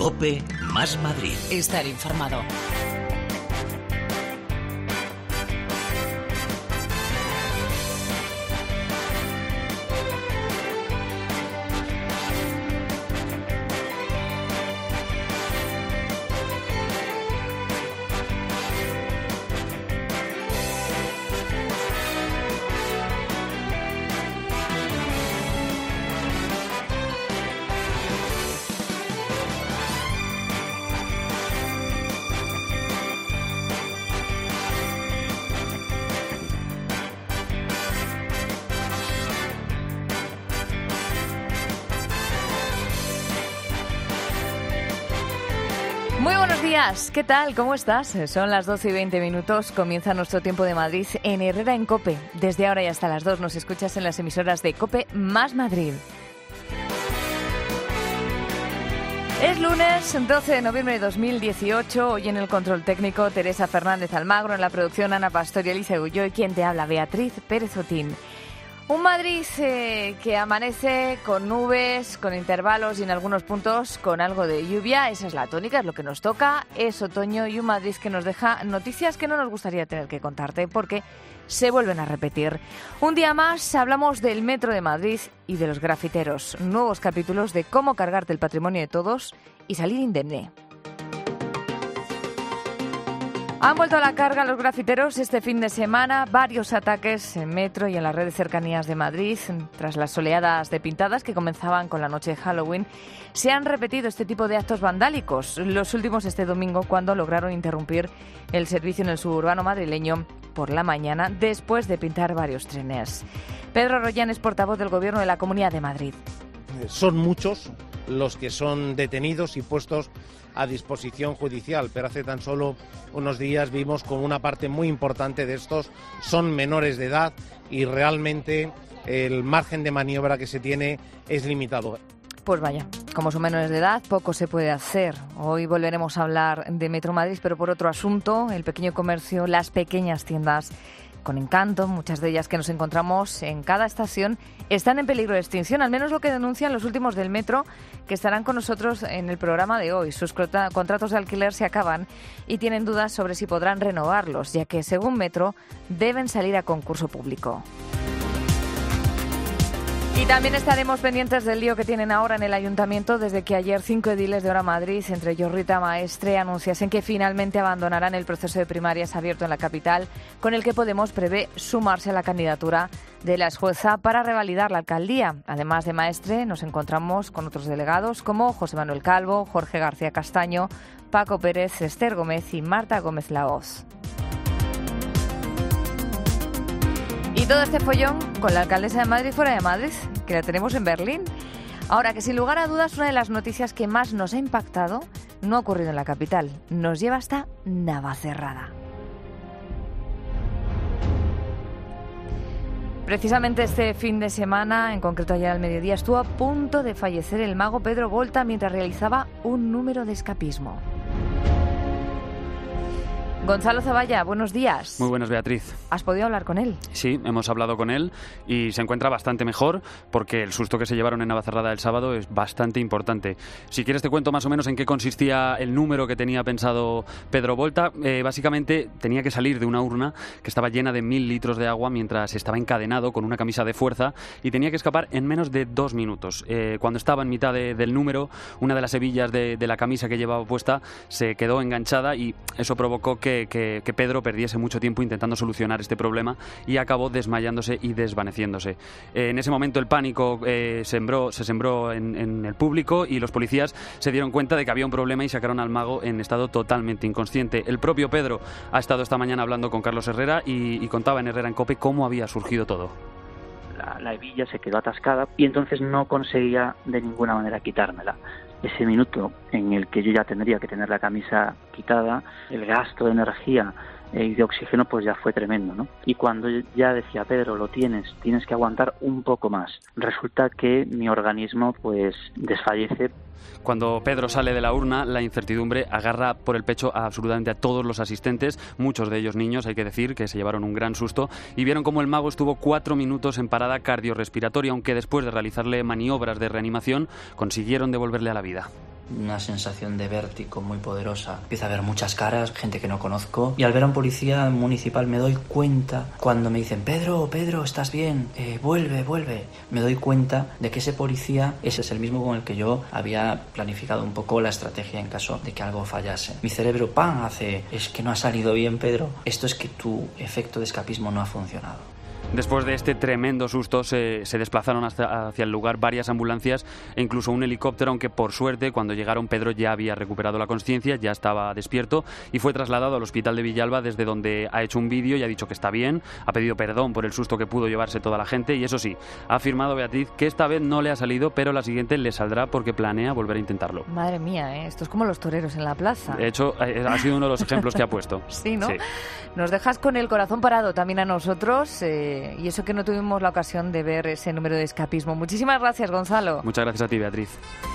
COPE más Madrid. Estar informado. Muy buenos días, ¿qué tal? ¿Cómo estás? Son las 12:20, comienza nuestro tiempo de Madrid en Herrera en COPE. Desde ahora y hasta las 2 nos escuchas en las emisoras de COPE más Madrid. Es lunes 12 de noviembre de 2018, hoy en el control técnico Teresa Fernández Almagro, en la producción Ana Pastor y Elisa Gullo, y quien te habla, Beatriz Pérez Otín. Un Madrid que amanece con nubes, con intervalos y en algunos puntos con algo de lluvia. Esa es la tónica, es lo que nos toca. Es otoño y un Madrid que nos deja noticias que no nos gustaría tener que contarte porque se vuelven a repetir. Un día más hablamos del Metro de Madrid y de los grafiteros. Nuevos capítulos de cómo cargarte el patrimonio de todos y salir indemne. Han vuelto a la carga los grafiteros este fin de semana, varios ataques en Metro y en las redes cercanías de Madrid. Tras las oleadas de pintadas que comenzaban con la noche de Halloween, se han repetido este tipo de actos vandálicos. Los últimos este domingo, cuando lograron interrumpir el servicio en el suburbano madrileño por la mañana, después de pintar varios trenes. Pedro Rollán es portavoz del Gobierno de la Comunidad de Madrid. Son muchos los que son detenidos y puestos a disposición judicial, pero hace tan solo unos días vimos como una parte muy importante de estos son menores de edad y realmente el margen de maniobra que se tiene es limitado. Pues vaya, como son menores de edad, poco se puede hacer. Hoy volveremos a hablar de Metro Madrid, pero por otro asunto, el pequeño comercio, las pequeñas tiendas con encanto, muchas de ellas que nos encontramos en cada estación, están en peligro de extinción, al menos lo que denuncian los últimos del Metro, que estarán con nosotros en el programa de hoy. Sus contratos de alquiler se acaban y tienen dudas sobre si podrán renovarlos, ya que, según Metro, deben salir a concurso público. Y también estaremos pendientes del lío que tienen ahora en el Ayuntamiento desde que ayer 5 ediles de Hora Madrid, entre ellos Rita Maestre, anunciasen que finalmente abandonarán el proceso de primarias abierto en la capital, con el que Podemos prevé sumarse a la candidatura de la exjueza para revalidar la alcaldía. Además de Maestre, nos encontramos con otros delegados como José Manuel Calvo, Jorge García Castaño, Paco Pérez, Esther Gómez y Marta Gómez Laoz. Y todo este follón con la alcaldesa de Madrid fuera de Madrid, que la tenemos en Berlín. Ahora, que sin lugar a dudas, una de las noticias que más nos ha impactado no ha ocurrido en la capital. Nos lleva hasta Navacerrada. Precisamente este fin de semana, en concreto ayer al mediodía, estuvo a punto de fallecer el mago Pedro Volta mientras realizaba un número de escapismo. Gonzalo Zavalla, buenos días. Muy buenos, Beatriz. ¿Has podido hablar con él? Sí, hemos hablado con él y se encuentra bastante mejor porque el susto que se llevaron en Navacerrada el sábado es bastante importante. Si quieres te cuento más o menos en qué consistía el número que tenía pensado Pedro Volta. Básicamente tenía que salir de una urna que estaba llena de 1.000 litros de agua mientras estaba encadenado con una camisa de fuerza y tenía que escapar en menos de 2 minutos. Cuando estaba en mitad del número, una de las hebillas de la camisa que llevaba puesta se quedó enganchada y eso provocó que Pedro perdiese mucho tiempo intentando solucionar este problema y acabó desmayándose y desvaneciéndose. En ese momento el pánico se sembró en el público y los policías se dieron cuenta de que había un problema y sacaron al mago en estado totalmente inconsciente. El propio Pedro ha estado esta mañana hablando con Carlos Herrera y contaba en Herrera en COPE cómo había surgido todo. La hebilla se quedó atascada y entonces no conseguía de ninguna manera quitármela. Ese minuto en el que yo ya tendría que tener la camisa quitada, el gasto de energía y de oxígeno pues ya fue tremendo, ¿no? Y cuando ya decía, Pedro, lo tienes que aguantar un poco más. Resulta que mi organismo pues desfallece. Cuando Pedro sale de la urna, la incertidumbre agarra por el pecho absolutamente a todos los asistentes, muchos de ellos niños, hay que decir, que se llevaron un gran susto, y vieron cómo el mago estuvo 4 minutos en parada cardiorrespiratoria, aunque después de realizarle maniobras de reanimación consiguieron devolverle a la vida. una sensación de vértigo muy poderosa. Empiezo a ver muchas caras, gente que no conozco, y al ver a un policía municipal me doy cuenta, cuando me dicen Pedro, ¿estás bien? Vuelve. Me doy cuenta de que ese policía ese es el mismo con el que yo había planificado un poco la estrategia en caso de que algo fallase. Mi cerebro, hace, es que no ha salido bien, Pedro. Esto es que tu efecto de escapismo no ha funcionado. Después de este tremendo susto se desplazaron hacia el lugar varias ambulancias e incluso un helicóptero, aunque por suerte cuando llegaron Pedro ya había recuperado la consciencia, ya estaba despierto y fue trasladado al hospital de Villalba, desde donde ha hecho un vídeo y ha dicho que está bien, ha pedido perdón por el susto que pudo llevarse toda la gente y eso sí, ha afirmado Beatriz que esta vez no le ha salido, pero la siguiente le saldrá porque planea volver a intentarlo. Madre mía, esto es como los toreros en la plaza. De hecho, ha sido uno de los ejemplos que ha puesto. Sí, ¿no? Sí. Nos dejas con el corazón parado también a nosotros y eso que no tuvimos la ocasión de ver ese número de escapismo. Muchísimas gracias, Gonzalo. Muchas gracias a ti, Beatriz.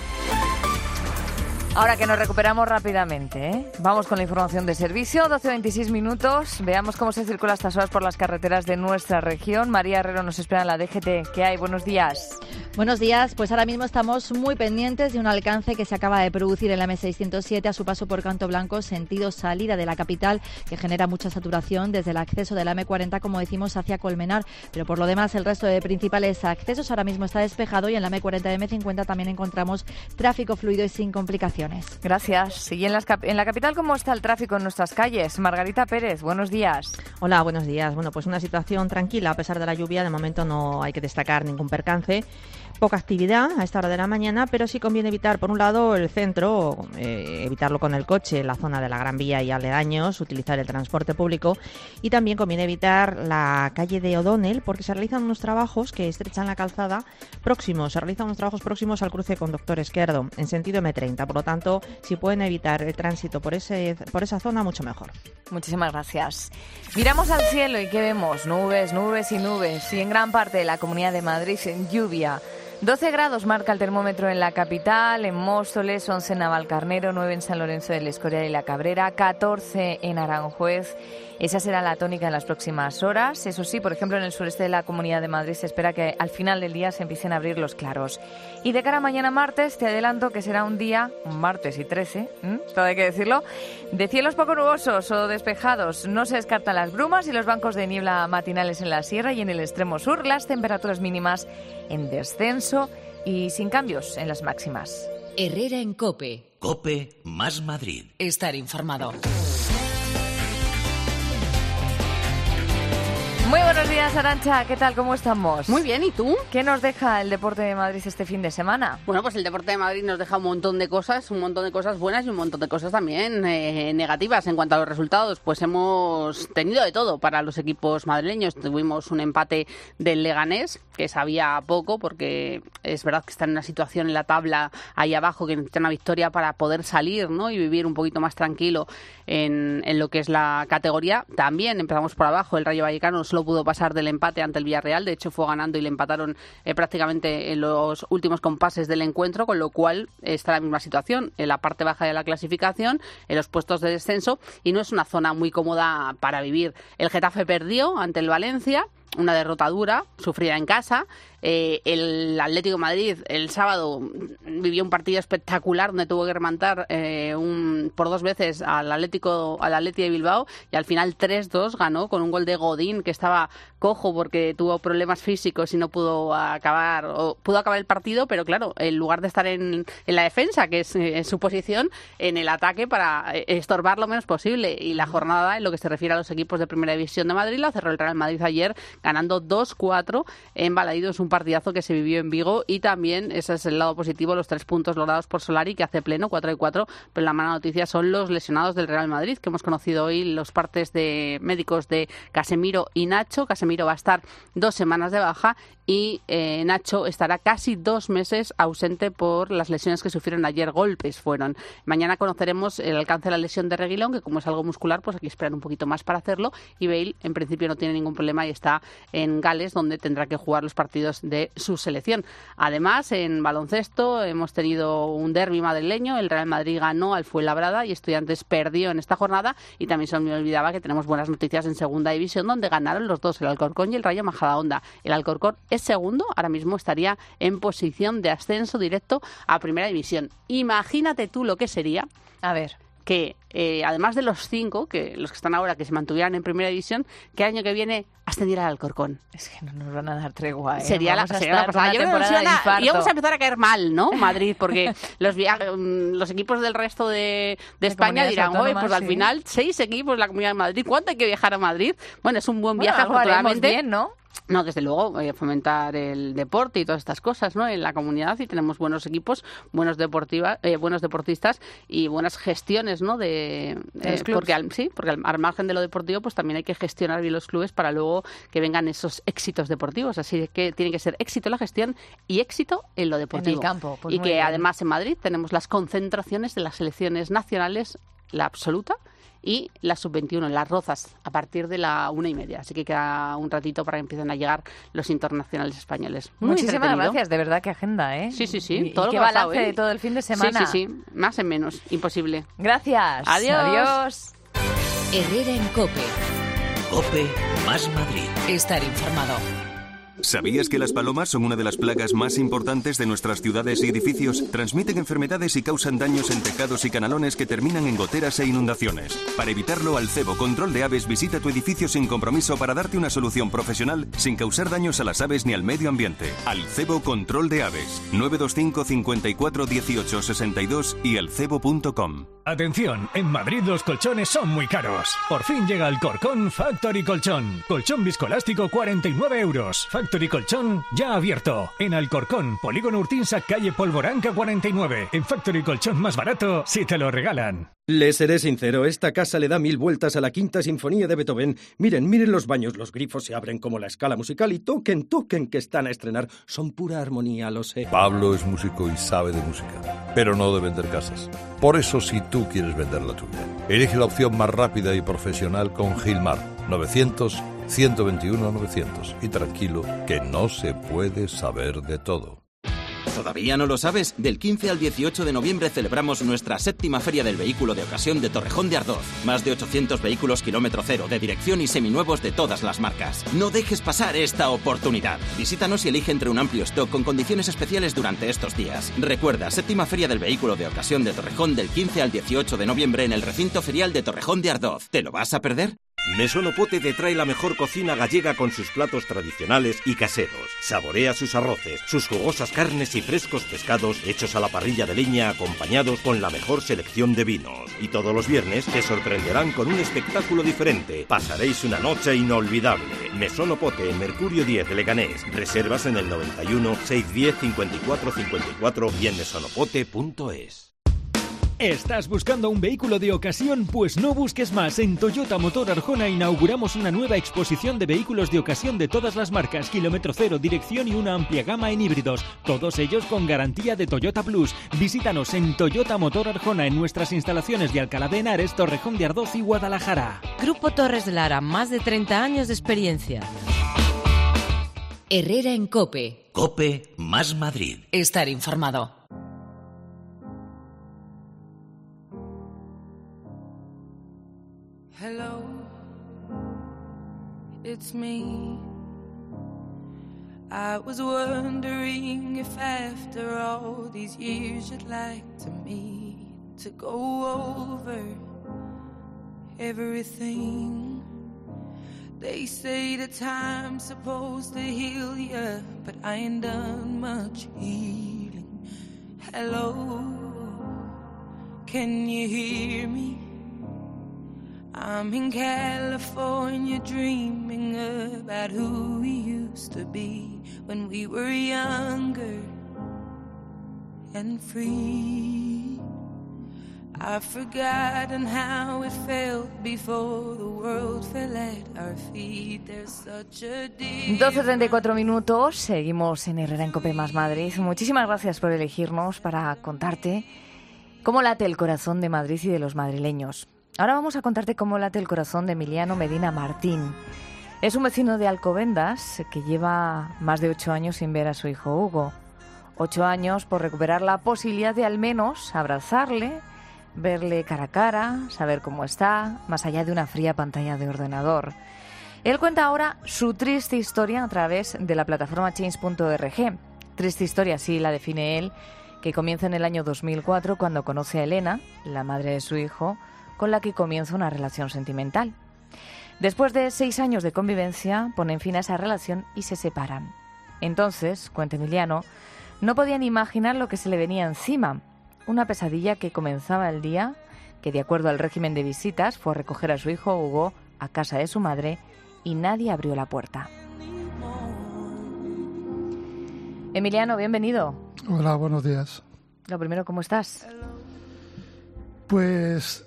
Ahora que nos recuperamos rápidamente, ¿eh? Vamos con la información de servicio, 12:26 minutos. Veamos cómo se circula a estas horas por las carreteras de nuestra región. María Herrero nos espera en la DGT. ¿Qué hay? Buenos días. Buenos días, pues ahora mismo estamos muy pendientes de un alcance que se acaba de producir en la M607 a su paso por Canto Blanco, sentido salida de la capital, que genera mucha saturación desde el acceso de la M40, como decimos, hacia Colmenar. Pero por lo demás, el resto de principales accesos ahora mismo está despejado y en la M40 y M50 también encontramos tráfico fluido y sin complicaciones. Gracias. Y en la capital, ¿cómo está el tráfico en nuestras calles? Margarita Pérez, buenos días. Hola, buenos días. Bueno, pues una situación tranquila a pesar de la lluvia. De momento no hay que destacar ningún percance. Poca actividad a esta hora de la mañana, pero sí conviene evitar, por un lado, el centro, evitarlo con el coche, la zona de la Gran Vía y aledaños, utilizar el transporte público, y también conviene evitar la calle de O'Donnell porque se realizan unos trabajos que estrechan la calzada próximos al cruce con Doctor Esquerdo, en sentido M30. Por lo tanto, si pueden evitar el tránsito por esa zona, mucho mejor. Muchísimas gracias. Miramos al cielo y ¿qué vemos? Nubes, nubes y nubes. Y en gran parte de la Comunidad de Madrid, en lluvia. 12 grados marca el termómetro en la capital, en Móstoles, 11 en Navalcarnero, 9 en San Lorenzo del Escorial y la Cabrera, 14 en Aranjuez. Esa será la tónica en las próximas horas. Eso sí, por ejemplo, en el sureste de la Comunidad de Madrid se espera que al final del día se empiecen a abrir los claros. Y de cara a mañana martes, te adelanto que será un martes y 13, todo hay que decirlo, de cielos poco nubosos o despejados. No se descartan las brumas y los bancos de niebla matinales en la sierra y en el extremo sur. Las temperaturas mínimas en descenso y sin cambios en las máximas. Herrera en COPE. COPE más Madrid. Estar informado. Muy buenos días, Arantxa. ¿Qué tal? ¿Cómo estamos? Muy bien, ¿y tú? ¿Qué nos deja el deporte de Madrid este fin de semana? Bueno, pues el deporte de Madrid nos deja un montón de cosas buenas y un montón de cosas también negativas. En cuanto a los resultados, pues hemos tenido de todo para los equipos madrileños. Tuvimos un empate del Leganés, que sabía poco, porque es verdad que está en una situación en la tabla ahí abajo que necesita una victoria para poder salir, ¿no? Y vivir un poquito más tranquilo en lo que es la categoría. También empezamos por abajo, el Rayo Vallecano solo pudo pasar del empate ante el Villarreal, de hecho fue ganando y le empataron prácticamente en los últimos compases del encuentro, con lo cual está la misma situación en la parte baja de la clasificación, en los puestos de descenso, y no es una zona muy cómoda para vivir. El Getafe perdió ante el Valencia, una derrota dura, sufrida en casa. El Atlético de Madrid el sábado vivió un partido espectacular donde tuvo que remontar por 2 veces al Atleti de Bilbao y al final 3-2 ganó con un gol de Godín, que estaba cojo porque tuvo problemas físicos y no pudo acabar el partido, pero claro, en lugar de estar en la defensa, que es su posición, en el ataque para estorbar lo menos posible. Y la jornada, en lo que se refiere a los equipos de Primera División de Madrid, la cerró el Real Madrid ayer ganando 2-4 en Balaídos, un partidazo que se vivió en Vigo, y también ese es el lado positivo, los 3 puntos logrados por Solari, que hace pleno 4-4, pero la mala noticia son los lesionados del Real Madrid, que hemos conocido hoy los partes de médicos de Casemiro y Nacho. Casemiro va a estar 2 semanas de baja y Nacho estará casi 2 meses ausente por las lesiones que sufrieron ayer. Golpes fueron. Mañana conoceremos el alcance de la lesión de Reguilón, que como es algo muscular, pues hay que esperar un poquito más para hacerlo, y Bale en principio no tiene ningún problema y está en Gales, donde tendrá que jugar los partidos de su selección. Además, en baloncesto hemos tenido un derbi madrileño. El Real Madrid ganó al Fuenlabrada y Estudiantes perdió en esta jornada. Y también se me olvidaba que tenemos buenas noticias en Segunda División, donde ganaron los dos, el Alcorcón y el Rayo Majadahonda. El Alcorcón es segundo, ahora mismo estaría en posición de ascenso directo a Primera División. Imagínate tú lo que sería, a ver, que además de los 5, que los que están ahora, que se mantuvieran en Primera División, que el año que viene ascendiera al Alcorcón. Es que no nos van a dar tregua, ¿eh? Sería la pasada. Yo creo que íbamos a empezar a caer mal, ¿no? Madrid, porque los equipos del resto de España dirán, oye, pues al final 6 equipos de la Comunidad de Madrid, ¿cuánto hay que viajar a Madrid? Bueno, es un buen viaje, afortunadamente. Bien, ¿no? No, desde luego, fomentar el deporte y todas estas cosas, ¿no? En la comunidad, y tenemos buenos equipos, buenos deportistas y buenas gestiones, ¿no? Porque al margen de lo deportivo, pues también hay que gestionar bien los clubes para luego que vengan esos éxitos deportivos. Así que tiene que ser éxito en la gestión y éxito en lo deportivo. En el campo. Pues y que además en Madrid tenemos las concentraciones de las selecciones nacionales, la absoluta, y la sub-21, las Rozas, a partir de la 1:30. Así que queda un ratito para que empiecen a llegar los internacionales españoles. Muchísimas gracias, de verdad, qué agenda, ¿eh? Sí. Y qué balance de todo el fin de semana. Sí, más en menos, imposible. Gracias. Adiós. Herrera en COPE. COPE más Madrid. Estar informado. ¿Sabías que las palomas son una de las plagas más importantes de nuestras ciudades y edificios? Transmiten enfermedades y causan daños en tejados y canalones que terminan en goteras e inundaciones. Para evitarlo, Alcebo Control de Aves visita tu edificio sin compromiso para darte una solución profesional sin causar daños a las aves ni al medio ambiente. Alcebo Control de Aves. 925 54 18 62 y alcebo.com. Atención, en Madrid los colchones son muy caros. Por fin llega Alcorcón Factory Colchón. Colchón viscoelástico 49 euros. Factory Colchón ya abierto. En Alcorcón, Polígono Urtinsa, calle Polvoranca 49. En Factory Colchón más barato, si te lo regalan. Les seré sincero, esta casa le da 1000 vueltas a la Quinta Sinfonía de Beethoven. Miren los baños, los grifos se abren como la escala musical y toquen, que están a estrenar. Son pura armonía, lo sé. Pablo es músico y sabe de música, pero no de vender casas. Por eso, si tú quieres vender la tuya, elige la opción más rápida y profesional con Gilmar. 900-121-900. Y tranquilo, que no se puede saber de todo. ¿Todavía no lo sabes? Del 15 al 18 de noviembre celebramos nuestra 7ª Feria del Vehículo de Ocasión de Torrejón de Ardoz. Más de 800 vehículos kilómetro cero, de dirección y seminuevos de todas las marcas. No dejes pasar esta oportunidad. Visítanos y elige entre un amplio stock con condiciones especiales durante estos días. Recuerda, 7ª Feria del Vehículo de Ocasión de Torrejón del 15 al 18 de noviembre en el recinto ferial de Torrejón de Ardoz. ¿Te lo vas a perder? Mesonopote te trae la mejor cocina gallega con sus platos tradicionales y caseros. Saborea sus arroces, sus jugosas carnes y frescos pescados hechos a la parrilla de leña acompañados con la mejor selección de vinos. Y todos los viernes te sorprenderán con un espectáculo diferente. Pasaréis una noche inolvidable. Mesonopote en Mercurio 10 de Leganés. Reservas en el 91 610 54 54 y en mesonopote.es. ¿Estás buscando un vehículo de ocasión? Pues no busques más. En Toyota Motor Arjona inauguramos una nueva exposición de vehículos de ocasión de todas las marcas, kilómetro cero, dirección y una amplia gama en híbridos. Todos ellos con garantía de Toyota Plus. Visítanos en Toyota Motor Arjona en nuestras instalaciones de Alcalá de Henares, Torrejón de Ardoz y Guadalajara. Grupo Torres de Lara, más de 30 años de experiencia. Herrera en COPE. COPE más Madrid. Estar informado. Hello, it's me. I was wondering if after all these years you'd like to meet to go over everything. They say the time's supposed to heal ya, but I ain't done much healing. Hello, can you hear me? I'm in California dreaming about who we used to be when we were younger and free. I've forgotten how it felt before the world fell at our feet. There's such a 12:34 minutos, seguimos en Herrera en COPE más Madrid. Muchísimas gracias por elegirnos para contarte cómo late el corazón de Madrid y de los madrileños. Ahora vamos a contarte cómo late el corazón de Emiliano Medina Martín. Es un vecino de Alcobendas que lleva más de 8 años sin ver a su hijo Hugo. 8 años por recuperar la posibilidad de al menos abrazarle, verle cara a cara, saber cómo está, más allá de una fría pantalla de ordenador. Él cuenta ahora su triste historia a través de la plataforma change.org. Triste historia, así la define él, que comienza en el año 2004 cuando conoce a Elena, la madre de su hijo, con la que comienza una relación sentimental. Después de 6 años de convivencia, ponen fin a esa relación y se separan. Entonces, cuenta Emiliano, no podían imaginar lo que se le venía encima. Una pesadilla que comenzaba el día que, de acuerdo al régimen de visitas, fue a recoger a su hijo Hugo a casa de su madre y nadie abrió la puerta. Emiliano, bienvenido. Hola, buenos días. Lo primero, ¿cómo estás? Pues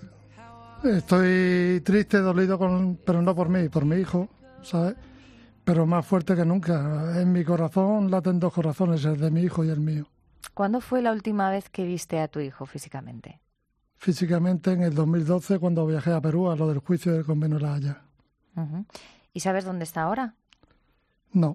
estoy triste, dolido, pero no por mí, por mi hijo, ¿sabes? Pero más fuerte que nunca. En mi corazón laten 2 corazones, el de mi hijo y el mío. ¿Cuándo fue la última vez que viste a tu hijo físicamente? Físicamente en el 2012, cuando viajé a Perú a lo del juicio del convenio de La Haya. Uh-huh. ¿Y sabes dónde está ahora? No.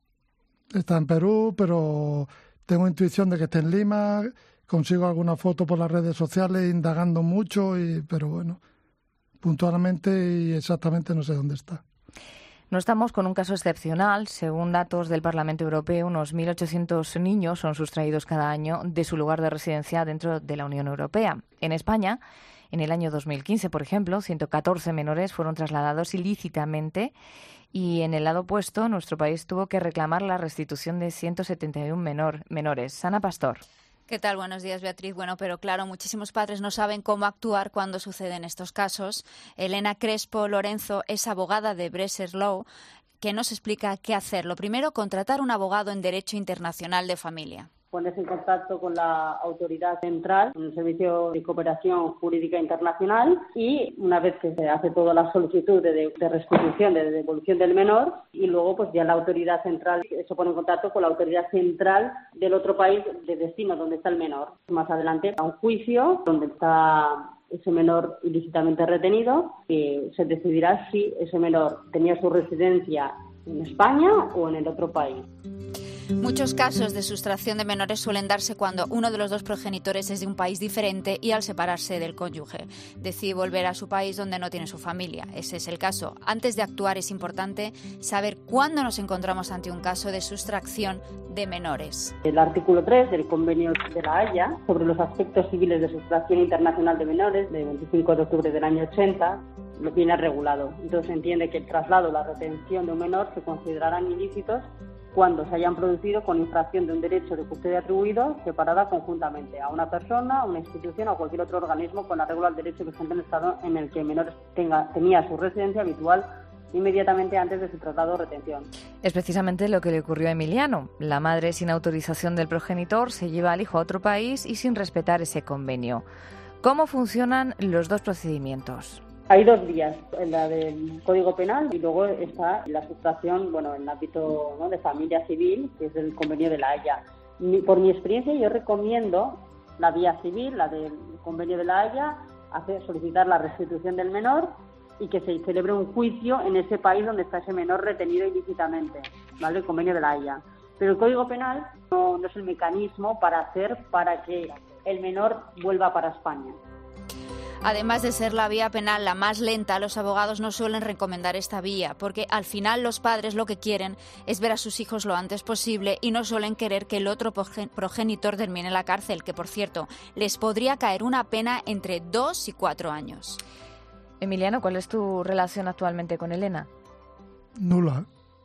Está en Perú, pero tengo intuición de que está en Lima. Consigo alguna foto por las redes sociales, indagando mucho, pero bueno, puntualmente y exactamente no sé dónde está. No estamos con un caso excepcional. Según datos del Parlamento Europeo, unos 1.800 niños son sustraídos cada año de su lugar de residencia dentro de la Unión Europea. En España, en el año 2015, por ejemplo, 114 menores fueron trasladados ilícitamente y en el lado opuesto, nuestro país tuvo que reclamar la restitución de 171 menores. Ana Pastor. ¿Qué tal? Buenos días, Beatriz. Bueno, pero claro, muchísimos padres no saben cómo actuar cuando suceden estos casos. Elena Crespo Lorenzo es abogada de Breslau, que nos explica qué hacer. Lo primero, contratar un abogado en Derecho Internacional de Familia. Ponerse en contacto con la autoridad central, con el Servicio de Cooperación Jurídica Internacional, y una vez que se hace toda la solicitud de restitución, de devolución del menor, y luego pues ya la autoridad central se pone en contacto con la autoridad central del otro país de destino donde está el menor. Más adelante a un juicio donde está ese menor ilícitamente retenido y se decidirá si ese menor tenía su residencia en España o en el otro país. Muchos casos de sustracción de menores suelen darse cuando uno de los 2 progenitores es de un país diferente y al separarse del cónyuge decide volver a su país donde no tiene su familia. Ese es el caso. Antes de actuar es importante saber cuándo nos encontramos ante un caso de sustracción de menores. El artículo 3 del Convenio de La Haya sobre los aspectos civiles de sustracción internacional de menores de 25 de octubre del año 80 lo viene regulado. Entonces se entiende que el traslado o la retención de un menor se considerarán ilícitos cuando se hayan producido con infracción de un derecho de custodia atribuido separada conjuntamente a una persona, a una institución o a cualquier otro organismo con arreglo al derecho vigente en el Estado en el que el menor tenía su residencia habitual inmediatamente antes de su traslado o retención. Es precisamente lo que le ocurrió a Emiliano. La madre, sin autorización del progenitor, se lleva al hijo a otro país y sin respetar ese convenio. ¿Cómo funcionan los 2 procedimientos? Hay 2 vías, la del Código Penal y luego está la sustracción, en el ámbito de familia civil, que es el Convenio de La Haya. Por mi experiencia, yo recomiendo la vía civil, la del Convenio de La Haya, solicitar la restitución del menor y que se celebre un juicio en ese país donde está ese menor retenido ilícitamente, ¿vale? El Convenio de La Haya. Pero el Código Penal no es el mecanismo para que el menor vuelva para España. Además de ser la vía penal la más lenta, los abogados no suelen recomendar esta vía, porque al final los padres lo que quieren es ver a sus hijos lo antes posible y no suelen querer que el otro progenitor termine en la cárcel, que por cierto, les podría caer una pena entre 2 y 4 años. Emiliano, ¿cuál es tu relación actualmente con Elena? Nula.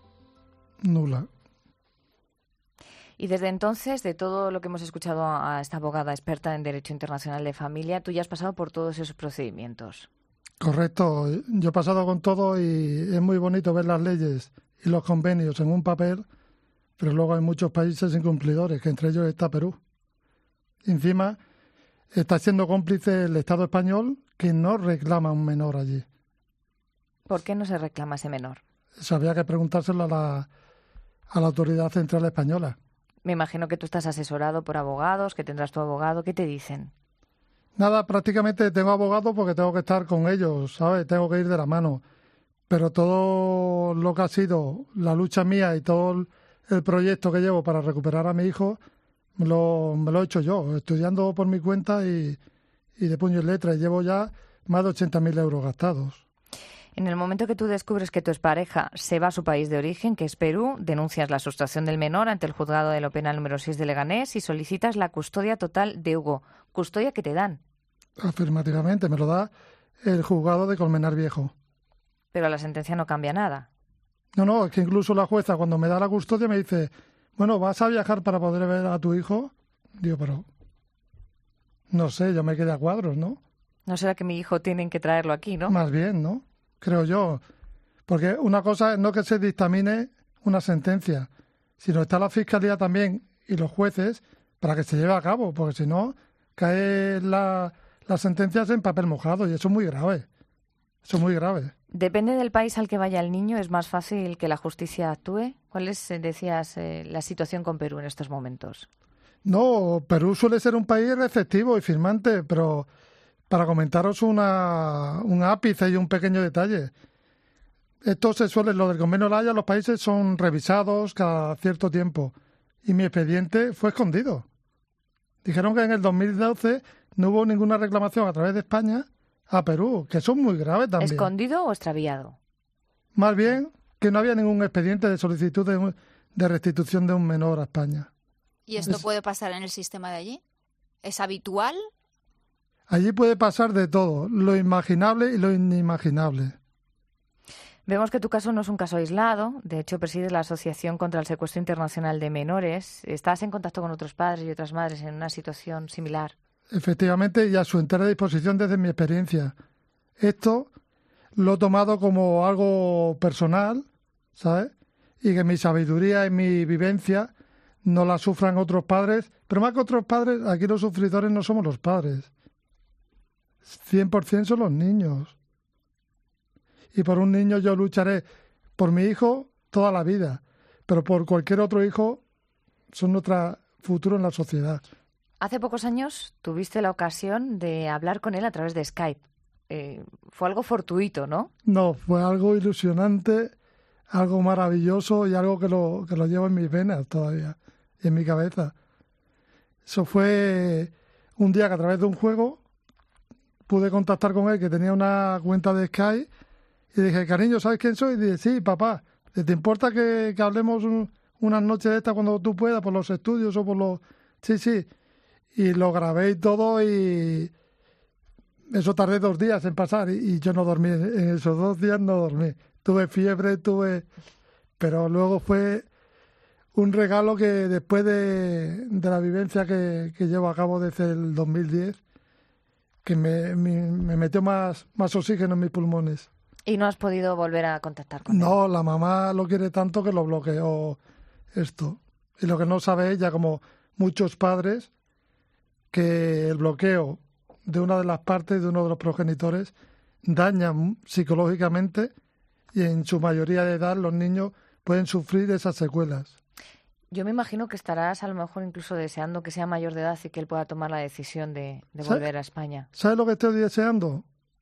Y desde entonces, de todo lo que hemos escuchado a esta abogada experta en Derecho Internacional de Familia, tú ya has pasado por todos esos procedimientos. Correcto. Yo he pasado con todo y es muy bonito ver las leyes y los convenios en un papel, pero luego hay muchos países incumplidores, que entre ellos está Perú. Y encima está siendo cómplice el Estado español, que no reclama a un menor allí. ¿Por qué no se reclama ese menor? Eso había que preguntárselo a la autoridad central española. Me imagino que tú estás asesorado por abogados, que tendrás tu abogado. ¿Qué te dicen? Nada, prácticamente tengo abogado porque tengo que estar con ellos, ¿sabes? Tengo que ir de la mano. pero todo lo que ha sido la lucha mía y todo el proyecto que llevo para recuperar a mi hijo, me lo he hecho yo, estudiando por mi cuenta y de puño y letra. Y llevo ya más de 80.000 euros gastados. En el momento que tú descubres que tu expareja se va a su país de origen, que es Perú, denuncias la sustracción del menor ante el juzgado de lo penal número 6 de Leganés y solicitas la custodia total de Hugo. ¿Custodia que te dan? Afirmativamente, me lo da el juzgado de Colmenar Viejo. Pero la sentencia no cambia nada. No, es que incluso la jueza cuando me da la custodia me dice, bueno, ¿vas a viajar para poder ver a tu hijo? Digo, pero no sé, yo me quedé a cuadros, ¿no? No será que mi hijo tienen que traerlo aquí, ¿no? Más bien, ¿no? Creo yo. Porque una cosa es no que se dictamine una sentencia, sino está la Fiscalía también y los jueces para que se lleve a cabo, porque si no, cae las sentencias en papel mojado y eso es muy grave. Eso es muy grave. ¿Depende del país al que vaya el niño? ¿Es más fácil que la justicia actúe? ¿Cuál es, decías, la situación con Perú en estos momentos? No, Perú suele ser un país receptivo y firmante, pero para comentaros un ápice y un pequeño detalle. Lo del convenio de La Haya, los países son revisados cada cierto tiempo y mi expediente fue escondido. Dijeron que en el 2012 no hubo ninguna reclamación a través de España a Perú, que eso es muy grave también. ¿Escondido o extraviado? Más bien que no había ningún expediente de solicitud de restitución de un menor a España. ¿Y esto puede pasar en el sistema de allí? ¿Es habitual? Allí puede pasar de todo, lo imaginable y lo inimaginable. Vemos que tu caso no es un caso aislado. De hecho, presides la Asociación contra el Secuestro Internacional de Menores. ¿Estás en contacto con otros padres y otras madres en una situación similar? Efectivamente, y a su entera disposición desde mi experiencia. Esto lo he tomado como algo personal, ¿sabes? Y que mi sabiduría y mi vivencia no la sufran otros padres. Pero más que otros padres, aquí los sufridores no somos los padres. 100% son los niños. Y por un niño yo lucharé por mi hijo toda la vida, pero por cualquier otro hijo son nuestro futuro en la sociedad. Hace pocos años tuviste la ocasión de hablar con él a través de Skype. Fue algo fortuito, ¿no? No, fue algo ilusionante, algo maravilloso y algo que lo llevo en mis venas todavía y en mi cabeza. Eso fue un día que a través de un juego pude contactar con él, que tenía una cuenta de Skype, y dije, cariño, ¿sabes quién soy? Y dije, sí, papá, ¿te importa que hablemos unas noches de estas cuando tú puedas, por los estudios o por los...? Sí. Y lo grabé y todo, y eso tardé 2 días en pasar, y yo no dormí, en esos 2 días no dormí. Tuve fiebre, pero luego fue un regalo que después de la vivencia que llevo a cabo desde el 2010, que me metió más oxígeno en mis pulmones. ¿Y no has podido volver a contactar con él? No, la mamá lo quiere tanto que lo bloqueó esto. Y lo que no sabe ella, como muchos padres, que el bloqueo de una de las partes, de uno de los progenitores, daña psicológicamente y en su mayoría de edad los niños pueden sufrir esas secuelas. Yo me imagino que estarás a lo mejor incluso deseando que sea mayor de edad y que él pueda tomar la decisión de volver a España. ¿Sabes lo que estoy deseando?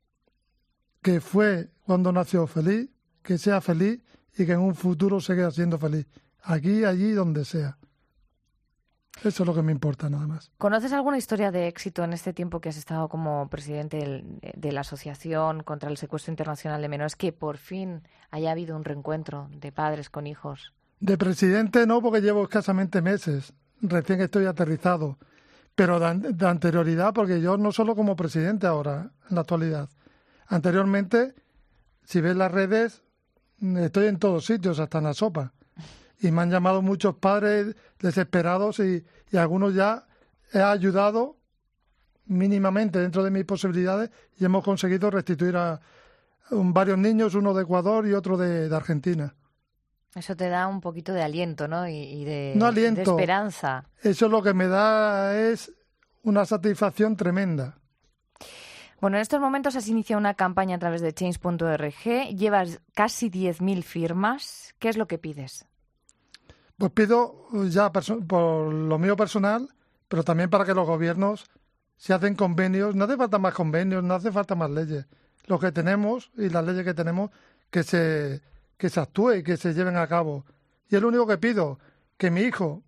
Que fue cuando nació feliz, que sea feliz y que en un futuro siga siendo feliz. Aquí, allí, donde sea. Eso es lo que me importa, nada más. ¿Conoces alguna historia de éxito en este tiempo que has estado como presidente de la Asociación contra el Secuestro Internacional de Menores, que por fin haya habido un reencuentro de padres con hijos? De presidente no, porque llevo escasamente meses. Recién estoy aterrizado. Pero de anterioridad, porque yo no solo como presidente ahora, en la actualidad. Anteriormente, si ves las redes, estoy en todos sitios, hasta en la sopa. Y me han llamado muchos padres desesperados y algunos ya he ayudado mínimamente dentro de mis posibilidades y hemos conseguido restituir a varios niños, uno de Ecuador y otro de Argentina. Eso te da un poquito de aliento, ¿no? Y de esperanza. Eso lo que me da es una satisfacción tremenda. Bueno, en estos momentos has iniciado una campaña a través de Change.org. Llevas casi 10.000 firmas. ¿Qué es lo que pides? Pues pido ya por lo mío personal, pero también para que los gobiernos se hacen convenios. No hace falta más convenios, no hace falta más leyes. Lo que tenemos y las leyes que tenemos, que se actúe y que se lleven a cabo. Y es lo único que pido, que mi hijo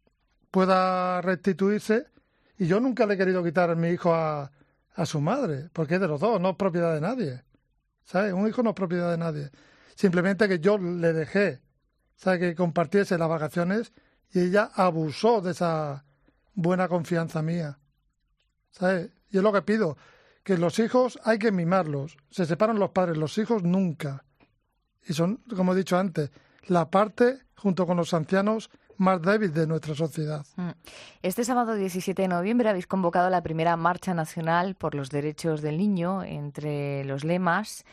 pueda restituirse. Y yo nunca le he querido quitar a mi hijo a su madre, porque es de los dos, no es propiedad de nadie. ¿Sabes? Un hijo no es propiedad de nadie. Simplemente que yo le dejé, ¿sabes?, que compartiese las vacaciones y ella abusó de esa buena confianza mía. ¿Sabes? Y es lo que pido, que los hijos hay que mimarlos. Se separan los padres, los hijos nunca. Y son, como he dicho antes, la parte, junto con los ancianos, más débil de nuestra sociedad. Este sábado 17 de noviembre habéis convocado la primera Marcha Nacional por los Derechos del Niño. Entre los lemas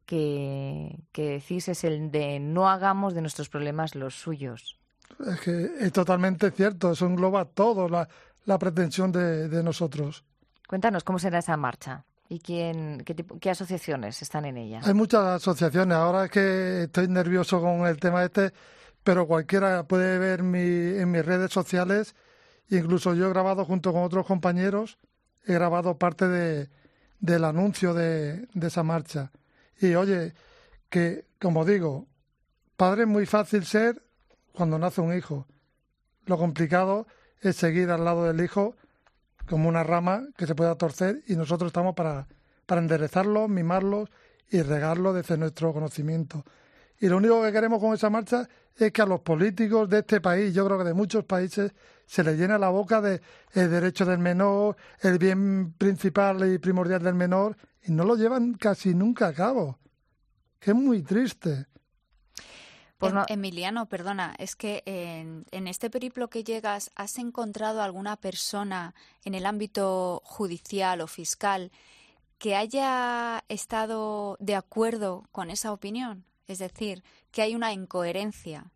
que decís es el de no hagamos de nuestros problemas los suyos. Es que es totalmente cierto, eso engloba todo, la pretensión de nosotros. Cuéntanos cómo será esa marcha y qué asociaciones están en ella. Hay muchas asociaciones, ahora es que estoy nervioso con el tema pero cualquiera puede ver en mis redes sociales, incluso yo he grabado junto con otros compañeros, he grabado parte del anuncio de esa marcha. Y oye, que como digo, padre es muy fácil ser cuando nace un hijo. Lo complicado es seguir al lado del hijo como una rama que se pueda torcer y nosotros estamos para enderezarlo, mimarlo y regarlo desde nuestro conocimiento. Y lo único que queremos con esa marcha es que a los políticos de este país, yo creo que de muchos países, se les llena la boca de el derecho del menor, el bien principal y primordial del menor, y no lo llevan casi nunca a cabo. Que es muy triste. Pues no. Emiliano, perdona, es que en este periplo que llegas, ¿has encontrado alguna persona en el ámbito judicial o fiscal que haya estado de acuerdo con esa opinión? Es decir, que hay una incoherencia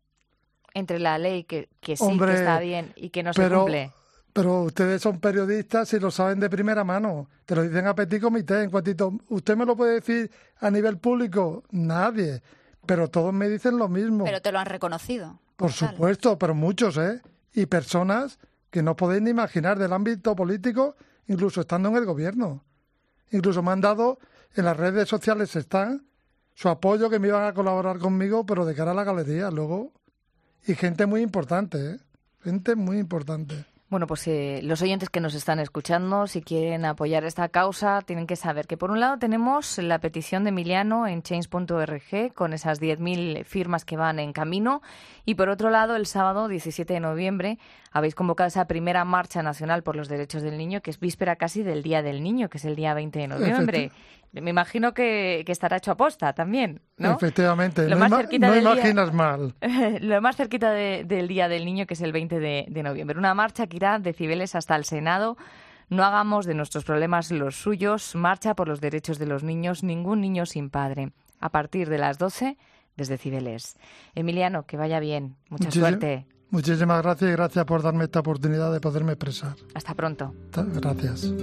entre la ley que sí, Hombre, que está bien y que no se cumple. Pero ustedes son periodistas y lo saben de primera mano. Te lo dicen a petit comité. En cuantito, ¿usted me lo puede decir a nivel público? Nadie. Pero todos me dicen lo mismo. Pero te lo han reconocido. Por supuesto, pero muchos, ¿eh? Y personas que no podéis ni imaginar del ámbito político, incluso estando en el gobierno. Incluso me han dado, en las redes sociales están, su apoyo, que me iban a colaborar conmigo, pero de cara a la galería luego. Y gente muy importante, ¿eh? Gente muy importante. Bueno, pues los oyentes que nos están escuchando, si quieren apoyar esta causa, tienen que saber que por un lado tenemos la petición de Emiliano en change.org con esas 10.000 firmas que van en camino y por otro lado el sábado 17 de noviembre habéis convocado esa primera marcha nacional por los derechos del niño, que es víspera casi del Día del Niño, que es el día 20 de noviembre. Me imagino que estará hecho aposta también, ¿no? Efectivamente, no imaginas mal. Lo más cerquita del Día del Niño, que es el 20 de noviembre. Una marcha que irá de Cibeles hasta el Senado. No hagamos de nuestros problemas los suyos. Marcha por los derechos de los niños. Ningún niño sin padre. A partir de las 12, desde Cibeles. Emiliano, que vaya bien. Mucha suerte. Muchísimas gracias y gracias por darme esta oportunidad de poderme expresar. Hasta pronto. Gracias.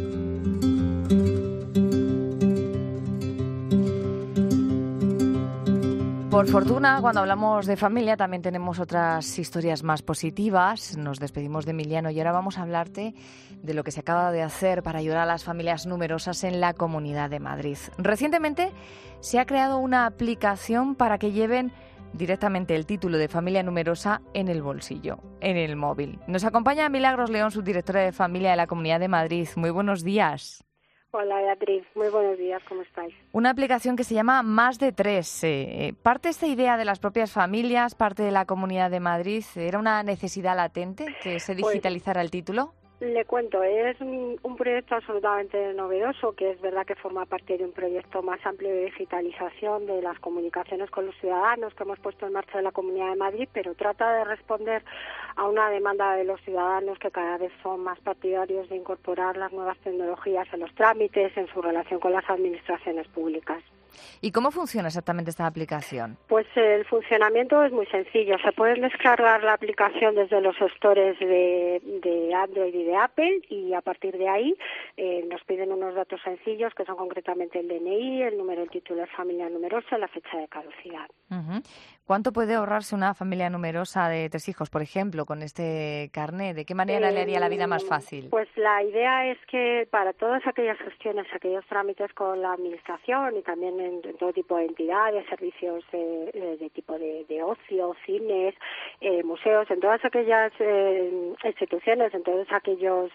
Por fortuna, cuando hablamos de familia también tenemos otras historias más positivas. Nos despedimos de Emiliano y ahora vamos a hablarte de lo que se acaba de hacer para ayudar a las familias numerosas en la Comunidad de Madrid. Recientemente se ha creado una aplicación para que lleven directamente el título de familia numerosa en el bolsillo, en el móvil. Nos acompaña Milagros León, subdirectora de Familia de la Comunidad de Madrid. Muy buenos días. Hola Beatriz, muy buenos días, ¿cómo estáis? Una aplicación que se llama Más de 3. ¿Parte esta idea de las propias familias, parte de la Comunidad de Madrid? ¿Era una necesidad latente que se digitalizara el título? Le cuento, es un proyecto absolutamente novedoso, que es verdad que forma parte de un proyecto más amplio de digitalización de las comunicaciones con los ciudadanos que hemos puesto en marcha en la Comunidad de Madrid, pero trata de responder a una demanda de los ciudadanos que cada vez son más partidarios de incorporar las nuevas tecnologías en los trámites, en su relación con las administraciones públicas. ¿Y cómo funciona exactamente esta aplicación? Pues el funcionamiento es muy sencillo. Se puede descargar la aplicación desde los stores de Android y de Apple y a partir de ahí nos piden unos datos sencillos que son concretamente el DNI, el número del título de familia numerosa y la fecha de caducidad. Uh-huh. ¿Cuánto puede ahorrarse una familia numerosa de 3 hijos, por ejemplo, con este carné? ¿De qué manera le haría la vida más fácil? Pues la idea es que para todas aquellas gestiones, aquellos trámites con la administración y también en todo tipo de entidades, servicios de tipo de ocio, cines, museos, en todas aquellas instituciones, en todos aquellos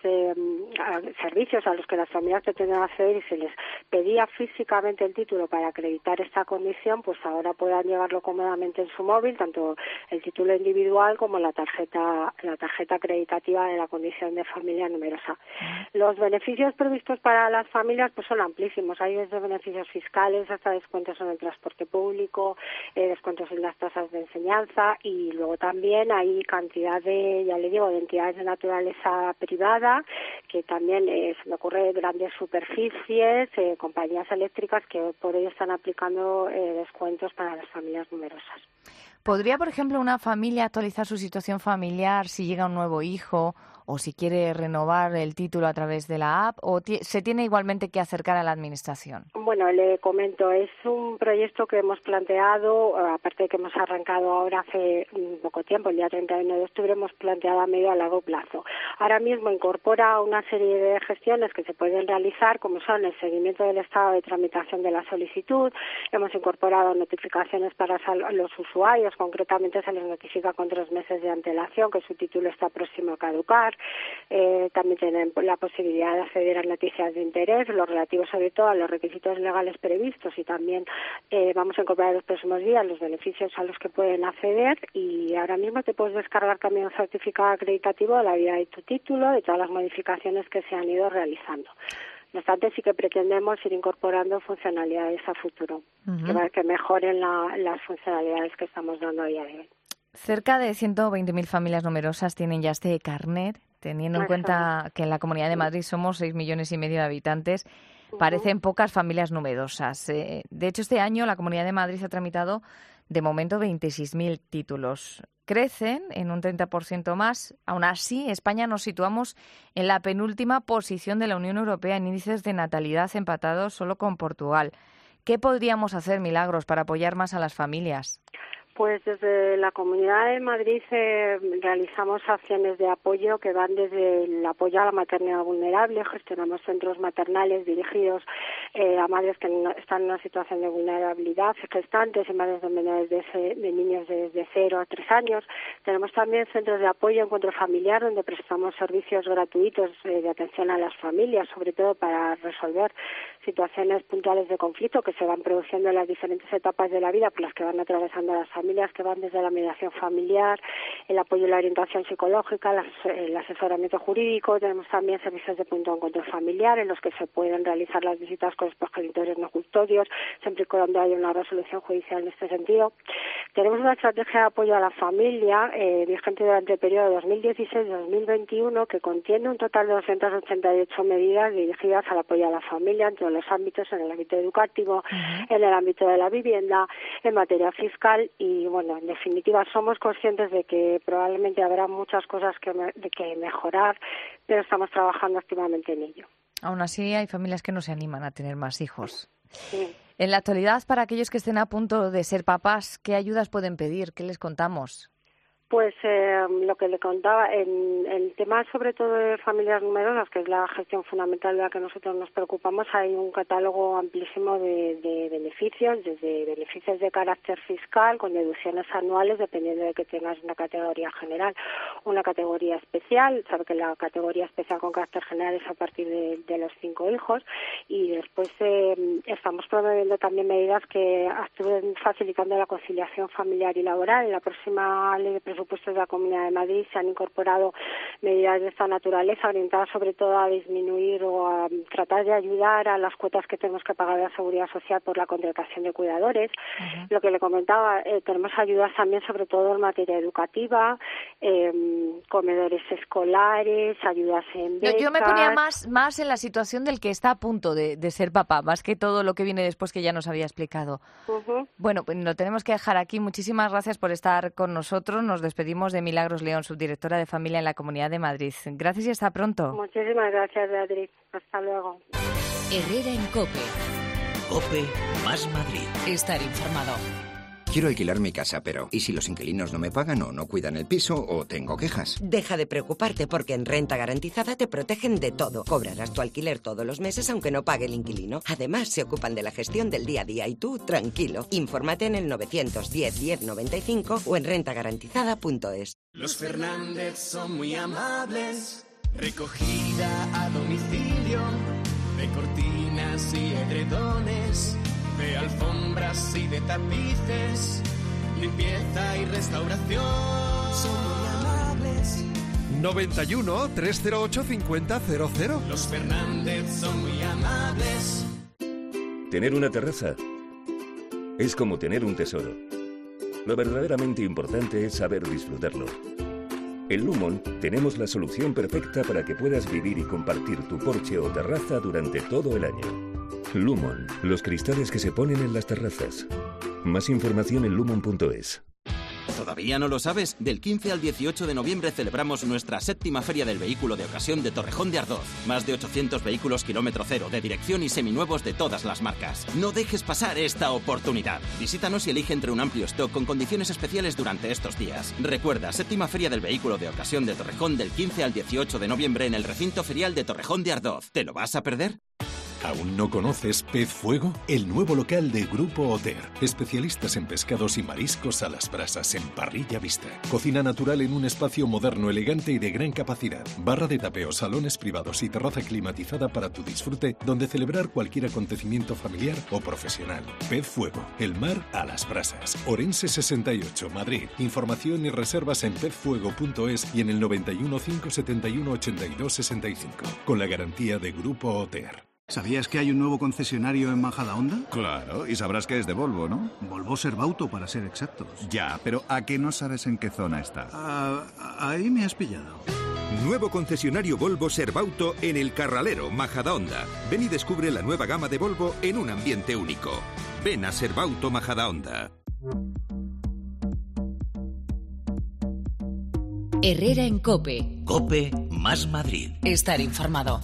servicios a los que las familias pretenden acceder y se les pedía físicamente el título para acreditar esta condición, pues ahora puedan llevarlo cómodamente en su móvil, tanto el título individual como la tarjeta acreditativa de la condición de familia numerosa. Los beneficios previstos para las familias pues son amplísimos. Hay desde beneficios fiscales hasta descuentos en el transporte público, descuentos en las tasas de enseñanza, y luego también hay cantidad de, ya le digo, de entidades de naturaleza privada, que también se me ocurre grandes superficies, compañías eléctricas que por ello están aplicando descuentos para las familias numerosas. ¿Podría, por ejemplo, una familia actualizar su situación familiar si llega un nuevo hijo o si quiere renovar el título a través de la app, o se tiene igualmente que acercar a la administración? Bueno, le comento, es un proyecto que hemos planteado, aparte de que hemos arrancado ahora hace poco tiempo, el día 31 de octubre, hemos planteado a medio a largo plazo. Ahora mismo incorpora una serie de gestiones que se pueden realizar, como son el seguimiento del estado de tramitación de la solicitud, hemos incorporado notificaciones para los usuarios, concretamente se les notifica con 3 meses de antelación que su título está próximo a caducar. También tienen la posibilidad de acceder a noticias de interés, lo relativo sobre todo a los requisitos legales previstos, y también vamos a incorporar en los próximos días los beneficios a los que pueden acceder, y ahora mismo te puedes descargar también un certificado acreditativo de la vida de tu título, de todas las modificaciones que se han ido realizando. No obstante, sí que pretendemos ir incorporando funcionalidades a futuro, que mejoren las funcionalidades que estamos dando a día de hoy. Cerca de 120.000 familias numerosas tienen ya este carnet, teniendo en cuenta que en la Comunidad de Madrid somos 6,5 millones de habitantes. Parecen pocas familias numerosas. De hecho, este año la Comunidad de Madrid ha tramitado de momento 26.000 títulos. Crecen en un 30% más. Aún así, España nos situamos en la penúltima posición de la Unión Europea en índices de natalidad, empatados solo con Portugal. ¿Qué podríamos hacer, Milagros, para apoyar más a las familias? Pues desde la Comunidad de Madrid realizamos acciones de apoyo que van desde el apoyo a la maternidad vulnerable. Gestionamos centros maternales dirigidos a madres que están en una situación de vulnerabilidad, gestantes y madres de menores de niños desde 0 a 3 años. Tenemos también centros de apoyo encuentro familiar, donde prestamos servicios gratuitos de atención a las familias, sobre todo para resolver situaciones puntuales de conflicto que se van produciendo en las diferentes etapas de la vida por las que van atravesando las familias, que van desde la mediación familiar, el apoyo y la orientación psicológica, el asesoramiento jurídico. Tenemos también servicios de punto de encuentro familiar en los que se pueden realizar las visitas con los progenitores no custodios, siempre y cuando haya una resolución judicial en este sentido. Tenemos una estrategia de apoyo a la familia vigente durante el periodo 2016-2021 que contiene un total de 288 medidas dirigidas al apoyo a la familia en todos los ámbitos, en el ámbito educativo, en el ámbito de la vivienda, en materia fiscal. Y bueno, en definitiva, somos conscientes de que probablemente habrá muchas cosas que mejorar, pero estamos trabajando activamente en ello. Aún así, hay familias que no se animan a tener más hijos. Sí. En la actualidad, para aquellos que estén a punto de ser papás, ¿qué ayudas pueden pedir? ¿Qué les contamos? Pues lo que le contaba, en el tema sobre todo de familias numerosas, que es la gestión fundamental de la que nosotros nos preocupamos, hay un catálogo amplísimo de beneficios, desde beneficios de carácter fiscal, con deducciones anuales, dependiendo de que tengas una categoría general o una categoría especial. Sabe que la categoría especial con carácter general es a partir de los 5 hijos, y después estamos promoviendo también medidas que actúen facilitando la conciliación familiar y laboral. En la próxima ley de presupuestos de la Comunidad de Madrid se han incorporado medidas de esta naturaleza, orientadas sobre todo a disminuir o a tratar de ayudar a las cuotas que tenemos que pagar de la Seguridad Social por la contratación de cuidadores. Lo que le comentaba, tenemos ayudas también sobre todo en materia educativa, comedores escolares, ayudas en becas. Yo me ponía más en la situación del que está a punto de ser papá, más que todo lo que viene después, que ya nos había explicado. Bueno, pues lo tenemos que dejar aquí. Muchísimas gracias por estar con nosotros. Nos despedimos de Milagros León, subdirectora de Familia en la Comunidad de Madrid. Gracias y hasta pronto. Muchísimas gracias, Beatriz. Hasta luego. Herrera en COPE. COPE más Madrid. Estar informado. Quiero alquilar mi casa, pero ¿y si los inquilinos no me pagan o no cuidan el piso o tengo quejas? Deja de preocuparte porque en Renta Garantizada te protegen de todo. Cobrarás tu alquiler todos los meses aunque no pague el inquilino. Además, se ocupan de la gestión del día a día y tú, tranquilo. Infórmate en el 910 1095 o en rentagarantizada.es. Los Fernández son muy amables. Recogida a domicilio de cortinas y edredones, de alfombras y de tapices, limpieza y restauración. Son muy amables. 91 308 5000. Los Fernández son muy amables. Tener una terraza es como tener un tesoro. Lo verdaderamente importante es saber disfrutarlo. En Lumon tenemos la solución perfecta para que puedas vivir y compartir tu porche o terraza durante todo el año. Lumon, los cristales que se ponen en las terrazas. Más información en lumon.es. ¿Todavía no lo sabes? Del 15 al 18 de noviembre celebramos nuestra 7ª Feria del Vehículo de Ocasión de Torrejón de Ardoz. Más de 800 vehículos kilómetro cero, de dirección y seminuevos de todas las marcas. No dejes pasar esta oportunidad. Visítanos y elige entre un amplio stock con condiciones especiales durante estos días. Recuerda, 7ª Feria del Vehículo de Ocasión de Torrejón del 15 al 18 de noviembre en el recinto ferial de Torrejón de Ardoz. ¿Te lo vas a perder? ¿Aún no conoces Pez Fuego? El nuevo local de Grupo Oter. Especialistas en pescados y mariscos a las brasas en parrilla vista. Cocina natural en un espacio moderno, elegante y de gran capacidad. Barra de tapeo, salones privados y terraza climatizada para tu disfrute, donde celebrar cualquier acontecimiento familiar o profesional. Pez Fuego. El mar a las brasas. Orense 68, Madrid. Información y reservas en pezfuego.es y en el 91 571 82 65. Con la garantía de Grupo Oter. ¿Sabías que hay un nuevo concesionario en Majadahonda? Claro, y sabrás que es de Volvo, ¿no? Volvo Servauto, para ser exactos. Ya, pero ¿a qué no sabes en qué zona está? Ahí me has pillado. Nuevo concesionario Volvo Servauto en El Carralero, Majadahonda. Ven y descubre la nueva gama de Volvo en un ambiente único. Ven a Servauto Majadahonda. Herrera en COPE. COPE más Madrid. Estar informado.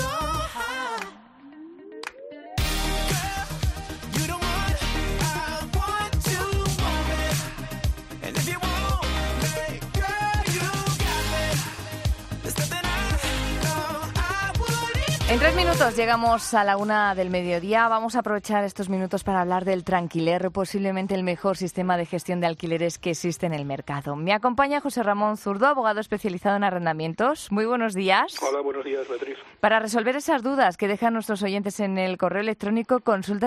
En 3 minutos llegamos a la 1 del mediodía. Vamos a aprovechar estos minutos para hablar del Tranquiler, posiblemente el mejor sistema de gestión de alquileres que existe en el mercado. Me acompaña José Ramón Zurdo, abogado especializado en arrendamientos. Muy buenos días. Hola, buenos días, Beatriz. Para resolver esas dudas que dejan nuestros oyentes en el correo electrónico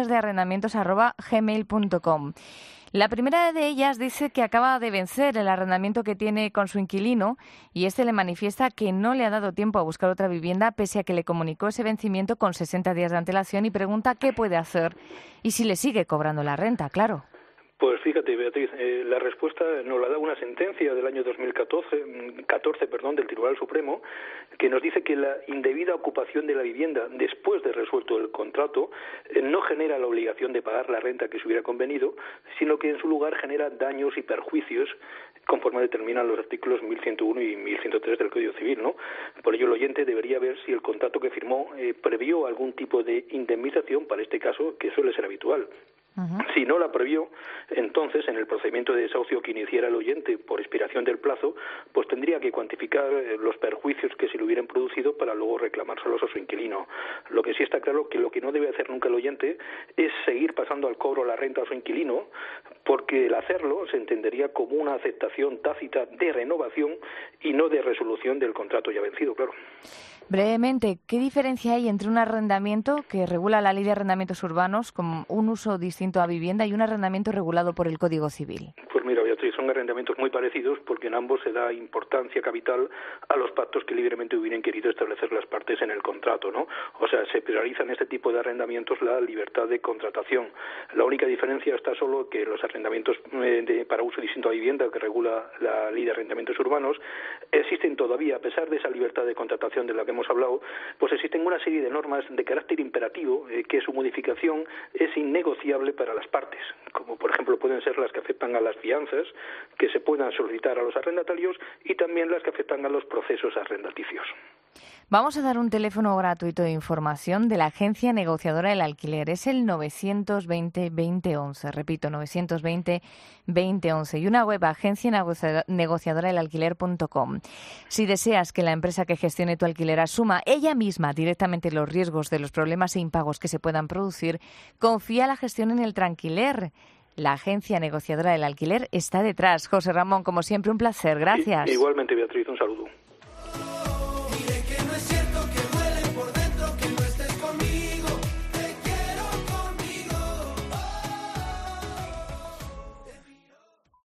consultasdearrendamientos@gmail.com. La primera de ellas dice que acaba de vencer el arrendamiento que tiene con su inquilino y este le manifiesta que no le ha dado tiempo a buscar otra vivienda pese a que le comunicó ese vencimiento con 60 días de antelación y pregunta qué puede hacer y si le sigue cobrando la renta, claro. Pues fíjate, Beatriz, la respuesta nos la da una sentencia del año 2014 del Tribunal Supremo, que nos dice que la indebida ocupación de la vivienda después de resuelto el contrato no genera la obligación de pagar la renta que se hubiera convenido, sino que en su lugar genera daños y perjuicios conforme determinan los artículos 1101 y 1103 del Código Civil, ¿no? Por ello el oyente debería ver si el contrato que firmó previó algún tipo de indemnización para este caso, que suele ser habitual. Si no la previó, entonces en el procedimiento de desahucio que iniciara el oyente por expiración del plazo, pues tendría que cuantificar los perjuicios que se le hubieran producido para luego reclamárselos a su inquilino. Lo que sí está claro que lo que no debe hacer nunca el oyente es seguir pasando al cobro la renta a su inquilino, porque el hacerlo se entendería como una aceptación tácita de renovación y no de resolución del contrato ya vencido, claro. Brevemente, ¿qué diferencia hay entre un arrendamiento que regula la Ley de Arrendamientos Urbanos con un uso distinto a vivienda y un arrendamiento regulado por el Código Civil? Pues mira, Beatriz, son arrendamientos muy parecidos porque en ambos se da importancia capital a los pactos que libremente hubieran querido establecer las partes en el contrato, ¿no? O sea, se prioriza en este tipo de arrendamientos la libertad de contratación. La única diferencia está solo que los arrendamientos para uso distinto a vivienda que regula la Ley de Arrendamientos Urbanos existen todavía, a pesar de esa libertad de contratación de la que hemos hablado, pues existen una serie de normas de carácter imperativo que su modificación es innegociable para las partes, como por ejemplo pueden ser las que afectan a las fianzas que se puedan solicitar a los arrendatarios y también las que afectan a los procesos arrendaticios. Vamos a dar un teléfono gratuito de información de la Agencia Negociadora del Alquiler. Es el 920-2011. Repito, 920-2011. Y una web, agencianegociadoradelalquiler.com. Si deseas que la empresa que gestione tu alquiler asuma ella misma directamente los riesgos de los problemas e impagos que se puedan producir, confía la gestión en el Tranquiler. La Agencia Negociadora del Alquiler está detrás. José Ramón, como siempre, un placer. Gracias. Igualmente, Beatriz, un saludo.